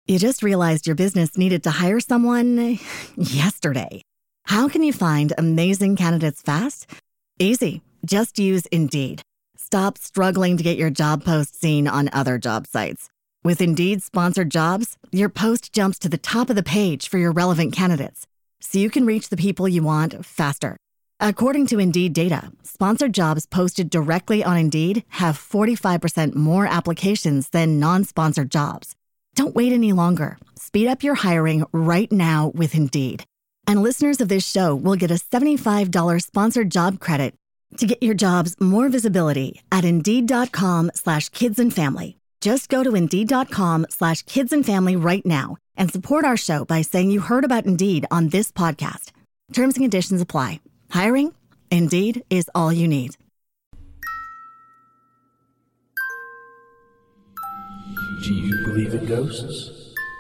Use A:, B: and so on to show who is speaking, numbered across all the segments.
A: You just realized your business needed to hire someone yesterday. How can you find amazing candidates fast? Easy. Just use Indeed. Stop struggling to get your job post seen on other job sites. With Indeed sponsored jobs, your post jumps to the top of the page for your relevant candidates, so you can reach the people you want faster. According to Indeed data, sponsored jobs posted directly on Indeed have 45% more applications than non-sponsored jobs. Don't wait any longer. Speed up your hiring right now with Indeed. And listeners of this show will get a $75 sponsored job credit to get your jobs more visibility at Indeed.com/kidsandfamily. Just go to Indeed.com/kidsandfamily right now and support our show by saying you heard about Indeed on this podcast. Terms and conditions apply. Hiring? Indeed is all you need.
B: Do you believe in ghosts?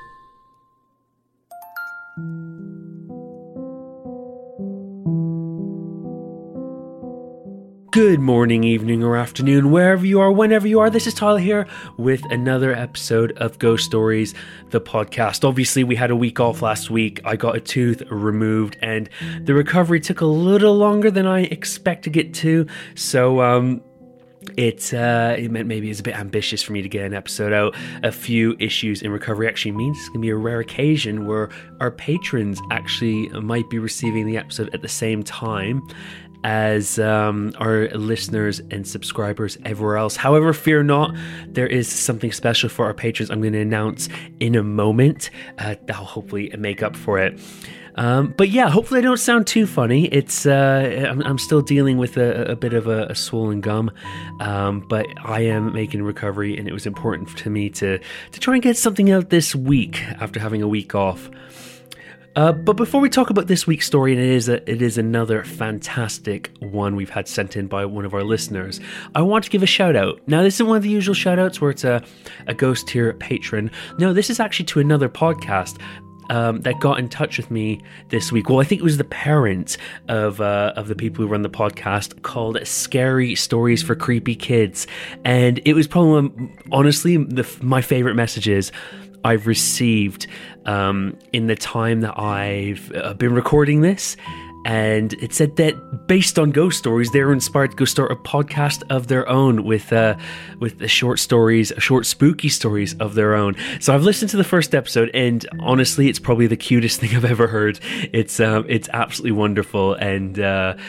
B: Good morning, evening, or afternoon, wherever you are, whenever you are. This is Tyler here with another episode of Ghost Stories, the podcast. Obviously, we had a week off last week. I got a tooth removed, and the recovery took a little longer than I expected it to. So, it meant maybe it's a bit ambitious for me to get an episode out. A few issues in recovery actually means it's going to be a rare occasion where our patrons might be receiving the episode at the same time as our listeners and subscribers everywhere else. However, fear not, there is something special for our patrons I'm going to announce in a moment that'll hopefully make up for it. But yeah, hopefully I don't sound too funny. It's I'm still dealing with a bit of a swollen gum, but I am making recovery, and it was important to me to try and get something out this week after having a week off. But before we talk about this week's story, and it is another fantastic one we've had sent in by one of our listeners, I want to give a shout out. Now, this isn't one of the usual shout outs where it's a ghost tier patron. No, this is actually to another podcast that got in touch with me this week. Well, I think it was the parent of the people who run the podcast, called Scary Stories for Creepy Kids. And it was probably, honestly, my favorite messages I've received in the time that I've been recording this. And it said that based on ghost stories, they're inspired to go start a podcast of their own with the short spooky stories of their own. So I've listened to the first episode, and honestly, it's probably the cutest thing I've ever heard. It's absolutely wonderful, and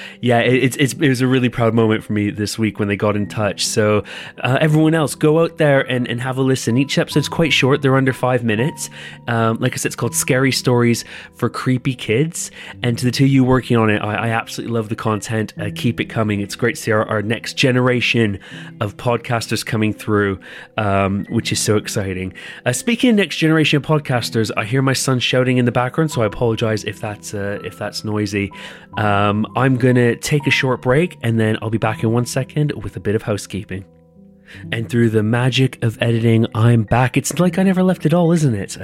B: it was a really proud moment for me this week when they got in touch. So everyone else, go out there and have a listen. Each episode's quite short; they're under 5 minutes. Like I said, it's called Scary Stories for Creepy Kids, and to the two of you working on it, I absolutely love the content. Keep it coming. It's great to see our next generation of podcasters coming through, which is so exciting. Speaking of next generation of podcasters, I hear my son shouting in the background, so I apologize if that's noisy. I'm gonna take a short break, and then I'll be back in 1 second with a bit of housekeeping. And through the magic of editing, I'm back. It's like I never left at all, isn't it?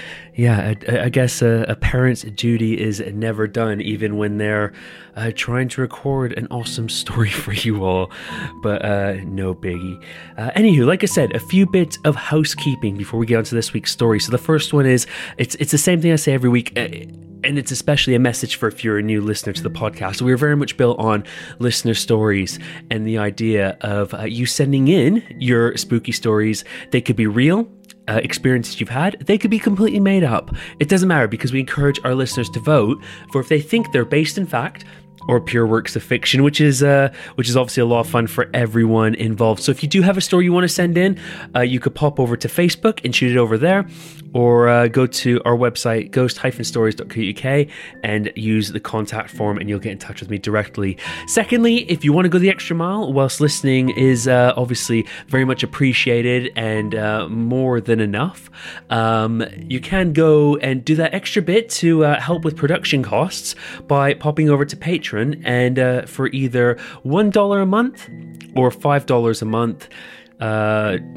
B: I guess a parent's duty is never done, even when they're trying to record an awesome story for you all. But no biggie. Anywho, like I said, a few bits of housekeeping before we get on to this week's story. So the first one is, it's the same thing I say every week. And it's especially a message for if you're a new listener to the podcast. We're very much built on listener stories and the idea of you sending in your spooky stories. They could be real experiences you've had. They could be completely made up. It doesn't matter, because we encourage our listeners to vote for if they think they're based in fact or pure works of fiction, which is obviously a lot of fun for everyone involved. So if you do have a story you want to send in, you could pop over to Facebook and shoot it over there, or go to our website, ghost-stories.co.uk, and use the contact form, and you'll get in touch with me directly. Secondly, if you want to go the extra mile whilst listening, is obviously very much appreciated and more than enough. You can go and do that extra bit to help with production costs by popping over to Patreon, and for either $1 a month or $5 a month,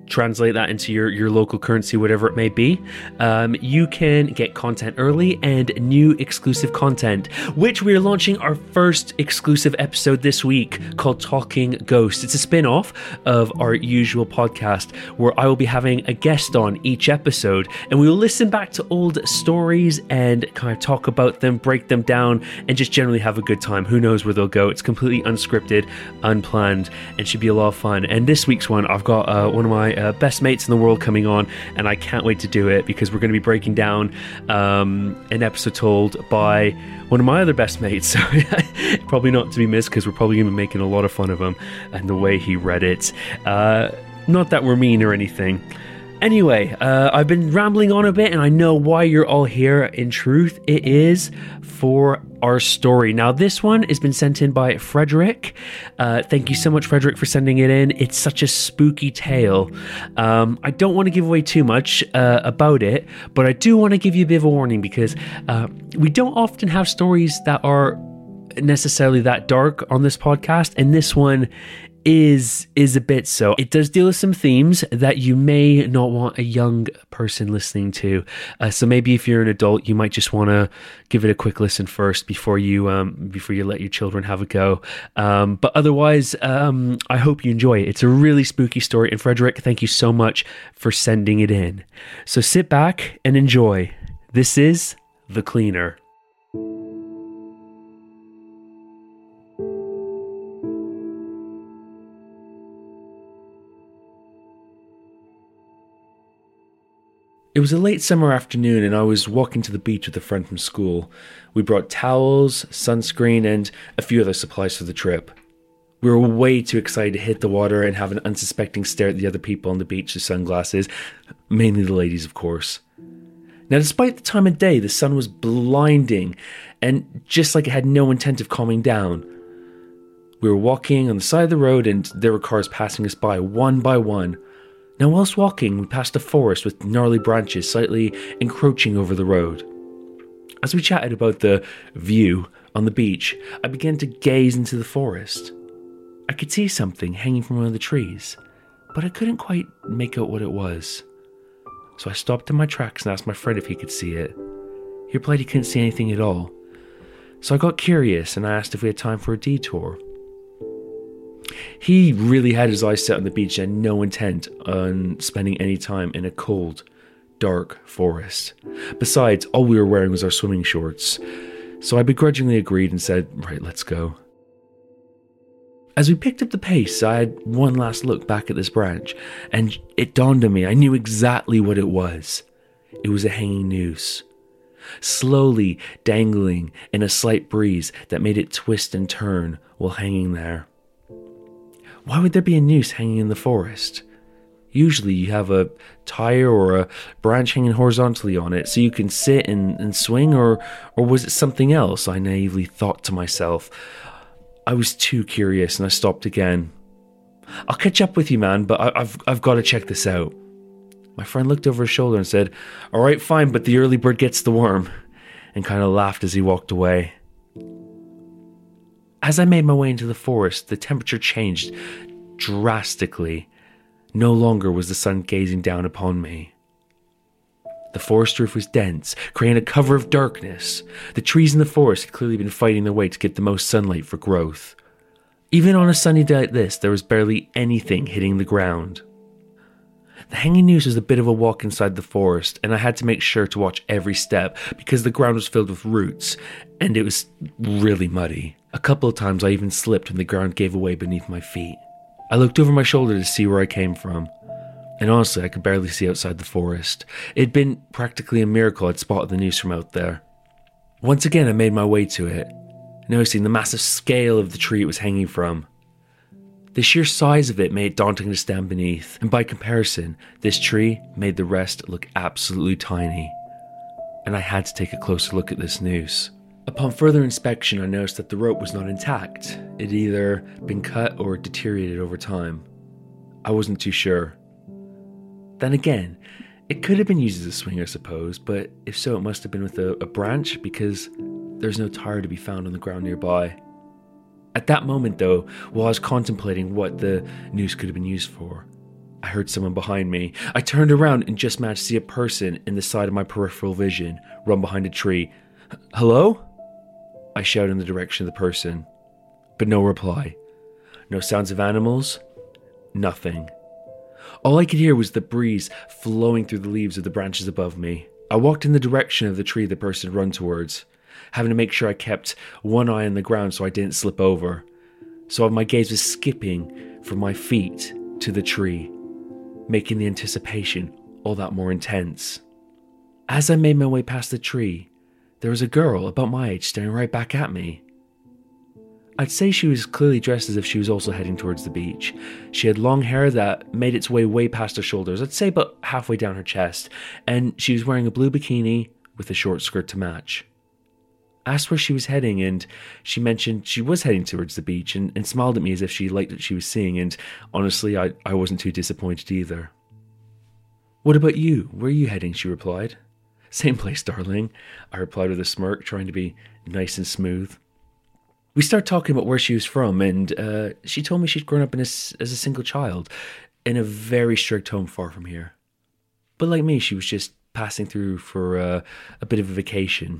B: translate that into your local currency, whatever it may be, you can get content early and new exclusive content, which we are launching our first exclusive episode this week called Talking Ghosts. It's a spin-off of our usual podcast where I will be having a guest on each episode, and we will listen back to old stories and kind of talk about them, break them down, and just generally have a good time. Who knows where they'll go? It's completely unscripted, unplanned, and should be a lot of fun. And this week's one, I've got one of my best mates in the world coming on, and I can't wait to do it because we're going to be breaking down an episode told by one of my other best mates. So probably not to be missed because we're probably going to be making a lot of fun of him and the way he read it. Not that we're mean or anything. Anyway, I've been rambling on a bit, and I know why you're all here. In truth, it is for our story. Now, this one has been sent in by Frederick. Thank you so much, Frederick, for sending it in. It's such a spooky tale. I don't want to give away too much about it, but I do want to give you a bit of a warning because we don't often have stories that are necessarily that dark on this podcast, and this one is a bit so. It does deal with some themes that you may not want a young person listening to. So maybe if you're an adult, you might just want to give it a quick listen first before you let your children have a go. But otherwise, I hope you enjoy it. It's a really spooky story. And Frederick, thank you so much for sending it in. So sit back and enjoy. This is The Cleaner. It was a late summer afternoon and I was walking to the beach with a friend from school. We brought towels, sunscreen, and a few other supplies for the trip. We were way too excited to hit the water and have an unsuspecting stare at the other people on the beach with sunglasses, mainly the ladies, of course. Now, despite the time of day, the sun was blinding, and just like it had no intent of calming down. We were walking on the side of the road and there were cars passing us by one. Now, whilst walking, we passed a forest with gnarly branches slightly encroaching over the road. As we chatted about the view on the beach, I began to gaze into the forest. I could see something hanging from one of the trees, but I couldn't quite make out what it was. So I stopped in my tracks and asked my friend if he could see it. He replied he couldn't see anything at all. So I got curious and I asked if we had time for a detour. He really had his eyes set on the beach and no intent on spending any time in a cold, dark forest. Besides, all we were wearing was our swimming shorts. So I begrudgingly agreed and said, right, let's go. As we picked up the pace, I had one last look back at this branch, and it dawned on me I knew exactly what it was. It was a hanging noose, slowly dangling in a slight breeze that made it twist and turn while hanging there. Why would there be a noose hanging in the forest? Usually you have a tire or a branch hanging horizontally on it so you can sit and swing, or was it something else? I naively thought to myself. I was too curious and I stopped again. I'll catch up with you, man, but I've got to check this out. My friend looked over his shoulder and said, all right, fine, but the early bird gets the worm, and kind of laughed as he walked away. As I made my way into the forest, the temperature changed drastically. No longer was the sun gazing down upon me. The forest roof was dense, creating a cover of darkness. The trees in the forest had clearly been fighting their way to get the most sunlight for growth. Even on a sunny day like this, there was barely anything hitting the ground. The hanging noose was a bit of a walk inside the forest, and I had to make sure to watch every step because the ground was filled with roots, and it was really muddy. A couple of times I even slipped when the ground gave away beneath my feet. I looked over my shoulder to see where I came from, and honestly I could barely see outside the forest. It had been practically a miracle I'd spotted the noose from out there. Once again I made my way to it, noticing the massive scale of the tree it was hanging from. The sheer size of it made it daunting to stand beneath, and by comparison, this tree made the rest look absolutely tiny. And I had to take a closer look at this noose. Upon further inspection, I noticed that the rope was not intact. It had either been cut or deteriorated over time. I wasn't too sure. Then again, it could have been used as a swing, I suppose, but if so, it must have been with a branch because there's no tire to be found on the ground nearby. At that moment, though, while I was contemplating what the noose could have been used for, I heard someone behind me. I turned around and just managed to see a person in the side of my peripheral vision run behind a tree. Hello? I shouted in the direction of the person, but no reply. No sounds of animals. Nothing. All I could hear was the breeze flowing through the leaves of the branches above me. I walked in the direction of the tree the person had run towards, having to make sure I kept one eye on the ground so I didn't slip over. So my gaze was skipping from my feet to the tree, making the anticipation all that more intense. As I made my way past the tree, there was a girl about my age staring right back at me. I'd say she was clearly dressed as if she was also heading towards the beach. She had long hair that made its way past her shoulders, I'd say about halfway down her chest, and she was wearing a blue bikini with a short skirt to match. I asked where she was heading, and she mentioned she was heading towards the beach and smiled at me as if she liked what she was seeing, and honestly, I wasn't too disappointed either. What about you? Where are you heading? She replied. Same place, darling, I replied with a smirk, trying to be nice and smooth. We started talking about where she was from, and she told me she'd grown up as a single child in a very strict home far from here. But like me, she was just passing through for a bit of a vacation.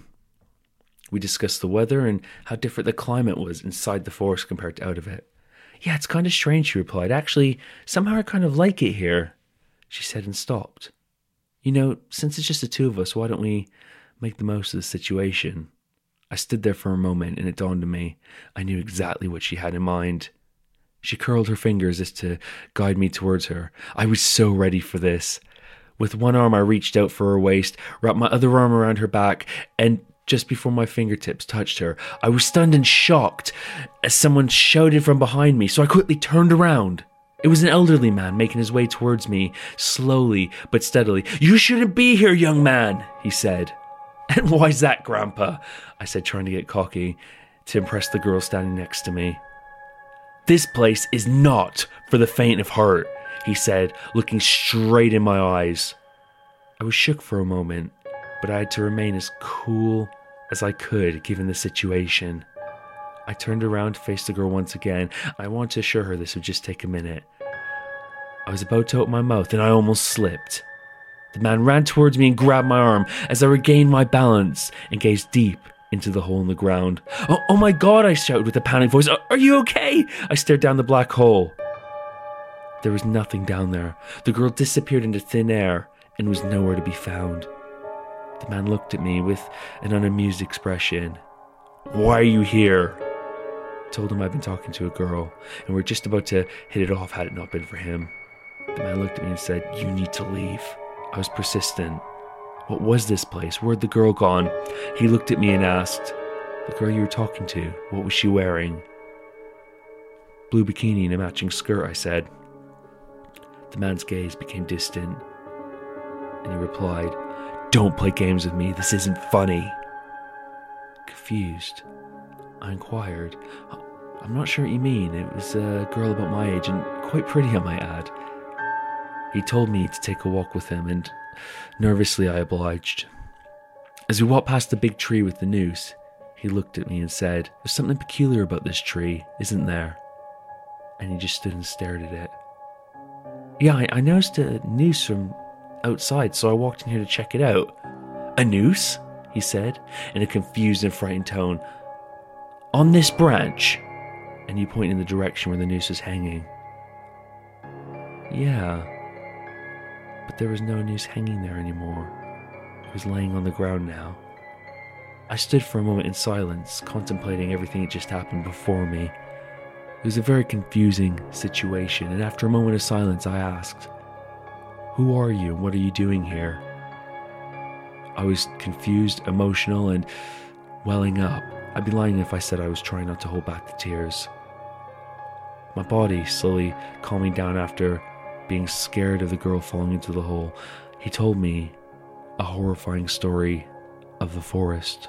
B: We discussed the weather and how different the climate was inside the forest compared to out of it. Yeah, it's kind of strange, she replied. Actually, somehow I kind of like it here, she said and stopped. You know, since it's just the two of us, why don't we make the most of the situation? I stood there for a moment and it dawned on me. I knew exactly what she had in mind. She curled her fingers as to guide me towards her. I was so ready for this. With one arm I reached out for her waist, wrapped my other arm around her back, and just before my fingertips touched her, I was stunned and shocked as someone shouted from behind me, so I quickly turned around. It was an elderly man making his way towards me, slowly but steadily. "You shouldn't be here, young man," he said. "And why's that, Grandpa?" I said, trying to get cocky to impress the girl standing next to me. "This place is not for the faint of heart," he said, looking straight in my eyes. I was shook for a moment, but I had to remain as cool as I could given the situation. I turned around to face the girl once again. I wanted to assure her this would just take a minute. I was about to open my mouth and I almost slipped. The man ran towards me and grabbed my arm as I regained my balance and gazed deep into the hole in the ground. Oh my God, I shouted with a panicked voice. Are you okay? I stared down the black hole. There was nothing down there. The girl disappeared into thin air and was nowhere to be found. The man looked at me with an unamused expression. "Why are you here?" I told him I'd been talking to a girl and we were just about to hit it off had it not been for him. The man looked at me and said, "You need to leave." I was persistent. What was this place? Where'd the girl gone? He looked at me and asked, "The girl you were talking to, what was she wearing?" "Blue bikini and a matching skirt," I said. The man's gaze became distant and he replied, "Don't play games with me, this isn't funny." Confused, I inquired, "I'm not sure what you mean. It was a girl about my age and quite pretty, I might add." He told me to take a walk with him and nervously I obliged. As we walked past the big tree with the noose, he looked at me and said, "There's something peculiar about this tree, isn't there?" And he just stood and stared at it. "Yeah, I noticed a noose from outside, so I walked in here to check it out." "A noose?" he said, in a confused and frightened tone. "On this branch?" And he pointed in the direction where the noose was hanging. Yeah, but there was no noose hanging there anymore. It was laying on the ground now. I stood for a moment in silence, contemplating everything that just happened before me. It was a very confusing situation, and after a moment of silence, I asked, "Who are you and what are you doing here?" I was confused, emotional, and welling up. I'd be lying if I said I was trying not to hold back the tears. My body slowly calming down after being scared of the girl falling into the hole. He told me a horrifying story of the forest.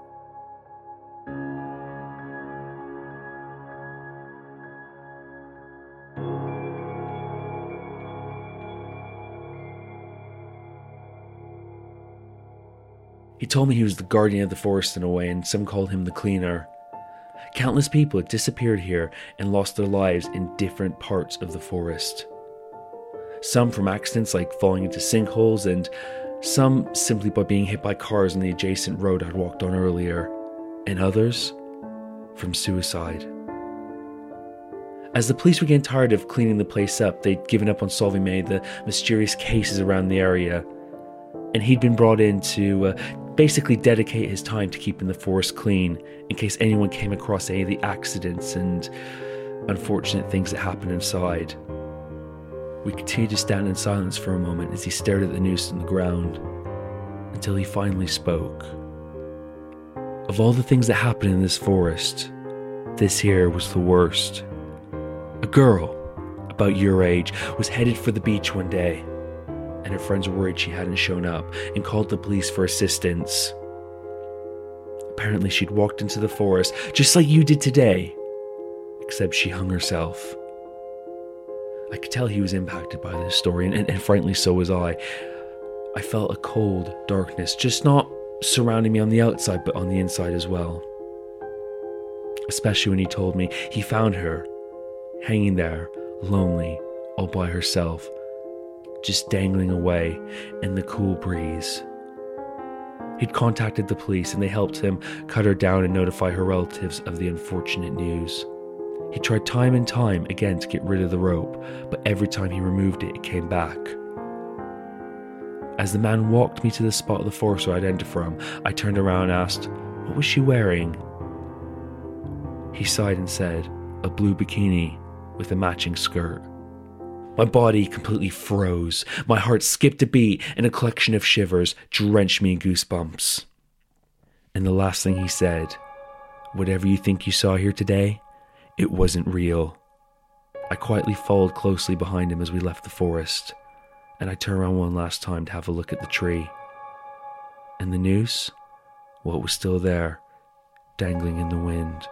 B: He told me he was the guardian of the forest in a way, and some called him the cleaner. Countless people had disappeared here and lost their lives in different parts of the forest. some from accidents like falling into sinkholes, and some simply by being hit by cars on the adjacent road I'd walked on earlier, and others from suicide. As the police were getting tired of cleaning the place up, they'd given up on solving many of the mysterious cases around the area, and he'd been brought in to basically dedicate his time to keeping the forest clean in case anyone came across any of the accidents and unfortunate things that happened inside. We continued to stand in silence for a moment as he stared at the noose on the ground, until he finally spoke. Of all the things that happened in this forest, this here was the worst. A girl, about your age, was headed for the beach one day, and her friends were worried she hadn't shown up and called the police for assistance. Apparently she'd walked into the forest just like you did today, except she hung herself. I could tell he was impacted by this story, and frankly so was I. I felt a cold darkness, just not surrounding me on the outside, but on the inside as well. Especially when he told me he found her, hanging there, lonely, all by herself, just dangling away in the cool breeze. He'd contacted the police and they helped him cut her down and notify her relatives of the unfortunate news. He tried time and time again to get rid of the rope, but every time he removed it, it came back. As the man walked me to the spot of the forest where I'd entered from, I turned around and asked, "What was she wearing?" He sighed and said, "A blue bikini with a matching skirt." My body completely froze. My heart skipped a beat, and a collection of shivers drenched me in goosebumps. And the last thing he said, "Whatever you think you saw here today, it wasn't real." I quietly followed closely behind him as we left the forest, and I turned around one last time to have a look at the tree. And the noose, well, it was still there, dangling in the wind.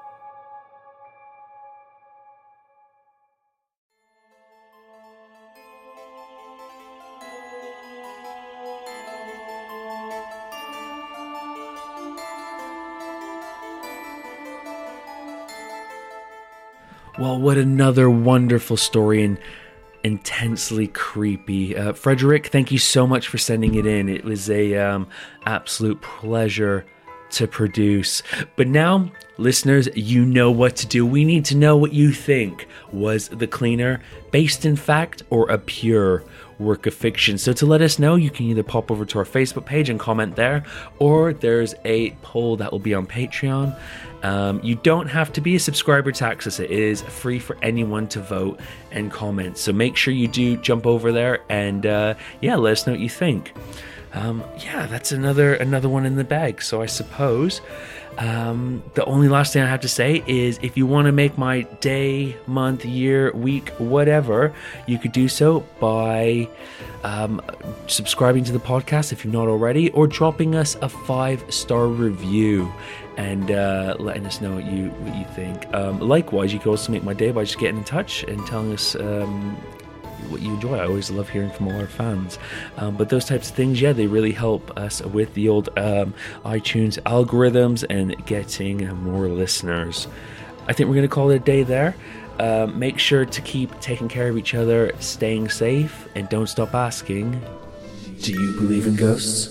B: Well, what another wonderful story, and intensely creepy. Frederick, thank you so much for sending it in. It was a absolute pleasure to produce. But now, listeners, you know what to do. We need to know what you think. Was The Cleaner based in fact or a pure work of fiction? So to let us know, you can either pop over to our Facebook page and comment there, or there's a poll that will be on Patreon. You don't have to be a subscriber to access it. It is free for anyone to vote and comment. So make sure you do jump over there and let us know what you think. That's another one in the bag. So I suppose the only last thing I have to say is if you want to make my day, month, year, week, whatever, you could do so by subscribing to the podcast if you've not already, or dropping us a 5-star review and letting us know what you think. Likewise, you can also make my day by just getting in touch and telling us what you enjoy. I always love hearing from all our fans. But those types of things, they really help us with the old iTunes algorithms and getting more listeners. I think we're going to call it a day there. Make sure to keep taking care of each other, staying safe, and don't stop asking, do you believe in ghosts?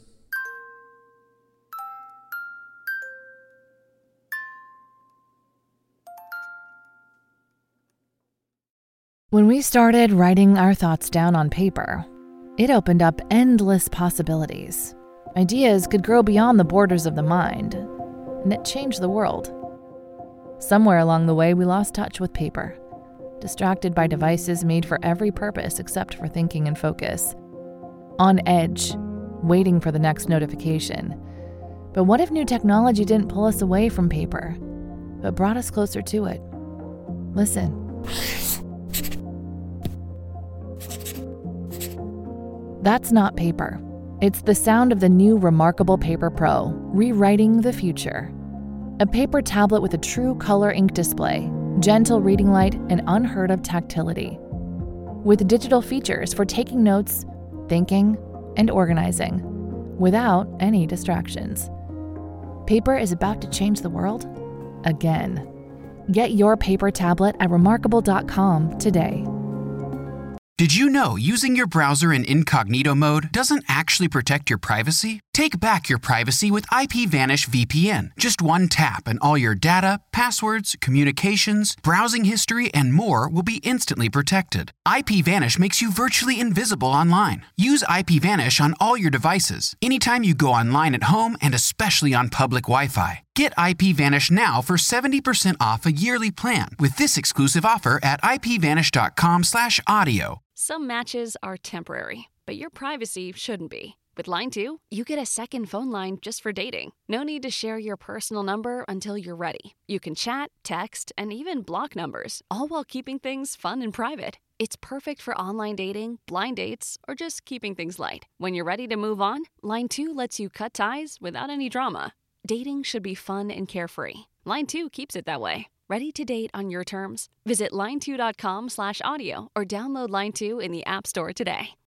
C: When we started writing our thoughts down on paper, it opened up endless possibilities. Ideas could grow beyond the borders of the mind, and it changed the world. Somewhere along the way, we lost touch with paper, distracted by devices made for every purpose except for thinking and focus. On edge, waiting for the next notification. But what if new technology didn't pull us away from paper, but brought us closer to it? Listen. That's not paper. It's the sound of the new Remarkable Paper Pro, rewriting the future. A paper tablet with a true color ink display, gentle reading light, and unheard of tactility. With digital features for taking notes, thinking, and organizing, without any distractions. Paper is about to change the world again. Get your paper tablet at remarkable.com today.
D: Did you know using your browser in incognito mode doesn't actually protect your privacy? Take back your privacy with IPVanish VPN. Just one tap and all your data, passwords, communications, browsing history, and more will be instantly protected. IPVanish makes you virtually invisible online. Use IPVanish on all your devices, anytime you go online at home and especially on public Wi-Fi. Get IPVanish now for 70% off a yearly plan with this exclusive offer at ipvanish.com/audio.
E: Some matches are temporary, but your privacy shouldn't be. With Line 2, you get a second phone line just for dating. No need to share your personal number until you're ready. You can chat, text, and even block numbers, all while keeping things fun and private. It's perfect for online dating, blind dates, or just keeping things light. When you're ready to move on, Line 2 lets you cut ties without any drama. Dating should be fun and carefree. Line 2 keeps it that way. Ready to date on your terms? Visit line2.com/audio or download Line 2 in the App Store today.